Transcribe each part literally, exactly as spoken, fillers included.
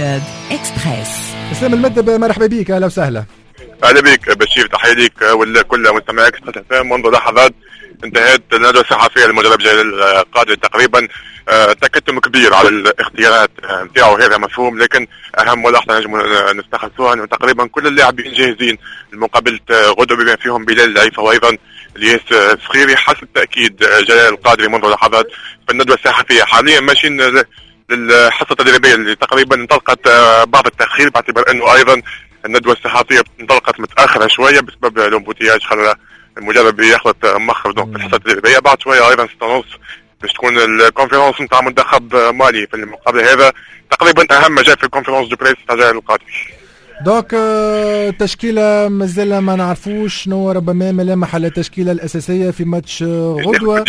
كلوب إكسبريس. اسلام المدب مرحبا بك، اهلا وسهلا. اهلا بك بشير، تحيه ليك ولكل مستمعي اكسبريس اف ام. منذ لحظات انتهت الندوه الصحفيه للمدرب جلال القادري. تقريبا تكتم كبير على الاختيارات نتاعو، هذا مفهوم، لكن اهم ملاحظه نجم نستخلصوها انه تقريبا كل اللاعبين جاهزين لمقابله غدوه بما فيهم بلال العيفه وايضا الياس صخيري حسب تاكيد جلال القادري منذ لحظات في الندوه الصحفيه. حاليا ماشيين للحصه التدريبيه اللي تقريبا انطلقت بعض التاخير، باعتبار انه ايضا الندوه الصحفيه انطلقت متاخره شويه بسبب الامبوتياج، خلى المدرب ياخذ مخرج في الحصه التدريبيه. بعد شويه ايضا ستة ونص باش تكون الكونفرنس نتاع منتخب مالي في المقابله. هذا تقريبا اهم ما جاء في الكونفرنس دو بريس تاع جلال القادري. دوك تشكيله مازال ما نعرفوش شنو، ربما ملامح على التشكيله الاساسيه في ماتش غدوه.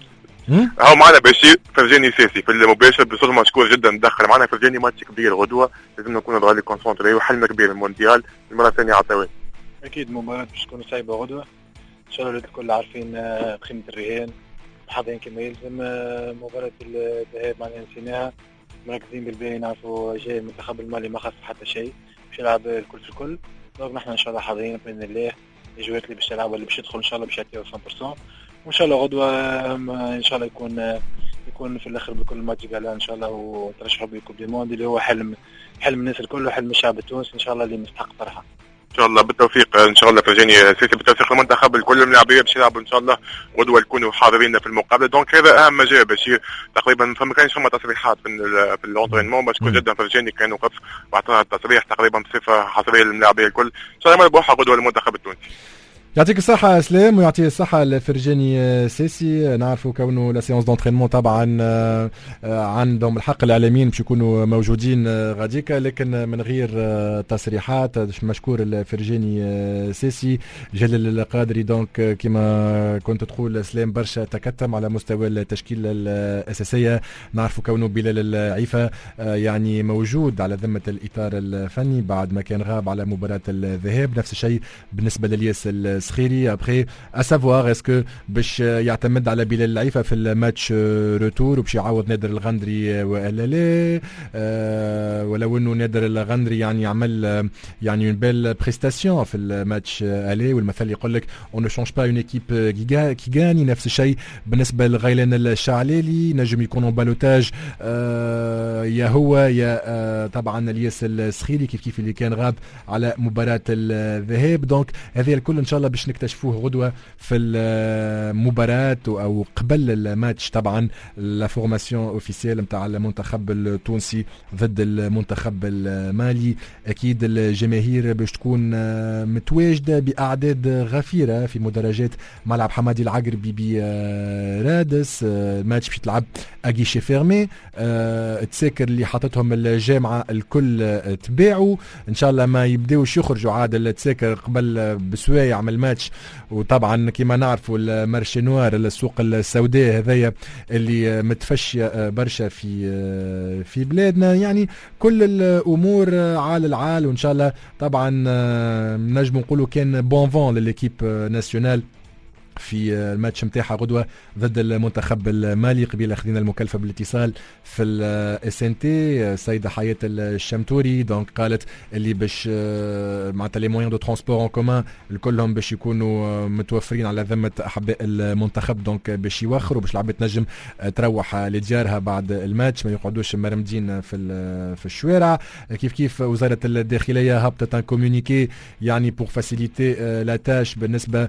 هاو معنا بشير فرجاني ساسي في المباشر بصوره مشكور جدا، دخل معنا فرجاني. ماتش كبير غدوه، لازم نكون غالي كونسونتري وحلم كبير المونديال المره الثانيه على التوالي. اكيد مباراه باش تكون صعبه غدوه ان شاء الله. الكل عارفين قيمه الرهان، حاضرين كما يلزم. مباراه الذهاب معناها نسيناها، مركزين بالباقي، نعرفوا جاي المنتخب المالي ما خاص حتى شيء، باش يلعب الكل في الكل. دونك نحن ان شاء الله حاضرين باذن الله. الجوات اللي باش تلعب واللي باش يدخل ان شاء الله باش يعطيو مية بالمية، وان شاء الله غدوه ان شاء الله يكون يكون في الاخر بكل ماتش قال ان شاء الله وترشحوا بكوب دي موند اللي هو حلم حلم الناس الكل وحلم الشعب التونسي ان شاء الله اللي مستحق فرحه. ان شاء الله بالتوفيق ان شاء الله فرجاني سيسي، بالتوفيق المنتخب الكل اللاعبين باش يلعبوا ان شاء الله غدوه يكونوا حاضرين في المقابله. دونك هذا اهم ما جاء بشير. تقريبا فما كانش فما تصريحات في في اللونترينمون، مشكور جدا فرجاني كان وقف واعطانا التصريح تقريبا بصفه حصريه للاعبين الكل. ان شاء الله مربوحه غدوه للمنتخب التونسي. يعطيك الصحة اسلام ويعطيه الصحة لفرجاني ساسي. نعرفوا كونه لا سيونس دونترينمون طبعا عندهم الحق الاعلاميين باش يكونوا موجودين غاديكا، لكن من غير تصريحات. مشكور لفرجاني ساسي. جلال القادري دونك كما كنت تقول اسلام برشا تكتم على مستوى التشكيلة الأساسية. نعرفوا كونه بلال العيفة يعني موجود على ذمة الإطار الفني بعد ما كان غاب على مباراة الذهاب. نفس الشيء بالنسبة للياس صخيري. ابخي اسافوار اسكو باش يعتمد على بلال العيفة في الماتش روتور وباش يعوض نادر الغندري والا لا، أه ولو انه نادر الغندري يعني عمل يعني اون بيل بريستاسيون في الماتش الي، والمثل يقول لك اون نو شونج با اون ايكيب كي غاني. نفس الشيء بالنسبه لغيلان الشعلالي، نجم يكونوا بالوتاج أه يا هو يا أه طبعا الياس الصخيري كيف كيف اللي كان غاب على مباراه الذهاب. دونك هذه الكل ان شاء الله باش نكتشفوه غدوه في المباراه او قبل الماتش. طبعا لا فورماسيون اوفيسيال نتاع المنتخب التونسي ضد المنتخب المالي. اكيد الجماهير باش تكون متواجده باعداد غفيره في مدرجات ملعب حمادي العقربي برادس. الماتش باش يتلعب اجيشي فيرمي. التساكر اللي حاطتهم الجامعه الكل تباعوا، ان شاء الله ما يبداوش يخرجوا عاد التساكر قبل بسوايع من الماتش. وطبعا كما نعرفوا المارشي نوار السوق السوداء هذايا اللي متفشيه برشا في في بلادنا، يعني كل الامور على العال. وان شاء الله طبعا نجم نقولوا كان بون فون لليكيب ناسيونال في الماتش نتاعها غدوه ضد المنتخب المالي. قبيله خدينا المكلفه بالاتصال في الاس ان تي السيده حياه الشمتوري، دونك قالت اللي باش معناتها لي مويان دو ترونسبور ان كومان الكلهم باش يكونوا متوفرين على ذمه احباء المنتخب، دونك باش يوخروا باش العباد تنجم تروح لديارها بعد الماتش، ما يقعدوش مرمدين في في الشوارع. كيف كيف وزاره الداخليه هبطت ان كومونيكي يعني بور فاسيليتي لا تاش بالنسبه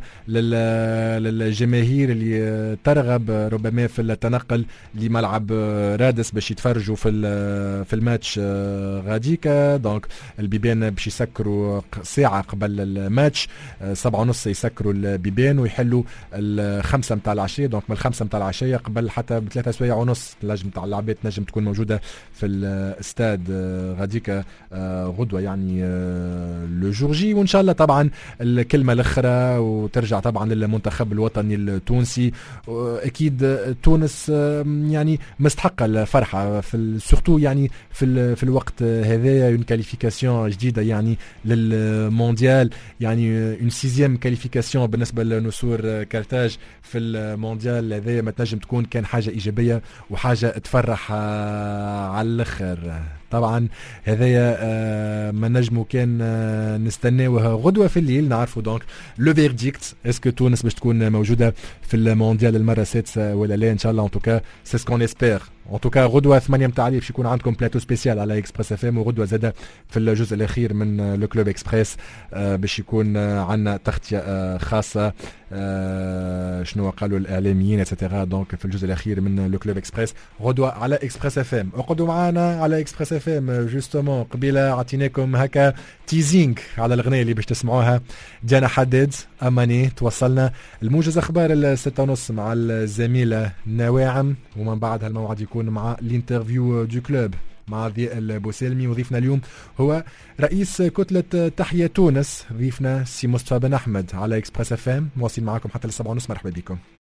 لل للجماهير اللي ترغب ربما في التنقل لملعب رادس باش يتفرجوا في في الماتش غاديكا. دونك البيبان باش يسكروا ساعه قبل الماتش، سبعة ونص يسكروا البيبان ويحلوا الخمسه نتاع العشيه. دونك من الخمسه نتاع العشيه قبل حتى بثلاثه سوايع ونص نجم نتاع اللعبات نجم تكون موجوده في الاستاد غاديكا غدوه يعني لو جور جي. وان شاء الله طبعا الكلمه الاخرى وترجع طبعا للمنتخب المنتخب الوطني التونسي. اكيد تونس يعني مستحقه الفرحه في سورتو يعني في في الوقت هذايا اون كاليفيكاسيون جديده يعني للمونديال، يعني اون سيزيام كاليفيكاسيون بالنسبه لنسور كارتاج في المونديال هذايا ما تنجم تكون كان حاجه ايجابيه وحاجه تفرح على الاخر. طبعا هذايا ما نجمو كان نستناوها غدوه في الليل نعرفوا دونك لو فيرديكت اسكو تونس باش تكون موجوده في المونديال المره السادسه ولا لا. ان شاء الله ان توكا سي سكون اسبير. ان توكا غدوه ثمانية متاع الليل باش يكون عندكم بلاتو سبيسيال على اكسبريس اف ام، وغدوه زاده في الجزء الاخير من لو كلوب اكسبريس باش يكون عندنا تغطيه خاصه شنو قالوا الاعلاميين اتسيتيرا. دونك في الجزء الاخير من لو كلوب اكسبريس غدوه على اكسبريس اف ام. اقعدوا معنا على اكسبريس اف ام. جوستومون قبيله عطيناكم هكا تيزينغ على الاغنيه اللي باش تسمعوها ديانا حداد اماني. توصلنا الموجز اخبار الستة ونص مع الزميله نواعم، ومن بعد هالموعد يكون مع الانترفيو دو كلوب مع ضياء البوسلمي. وضيفنا اليوم هو رئيس كتلة تحيا تونس، ضيفنا سي مصطفى بن أحمد على إكسبريس اف ام. مواصل معكم حتى للسبعة ونص. مرحبا بكم.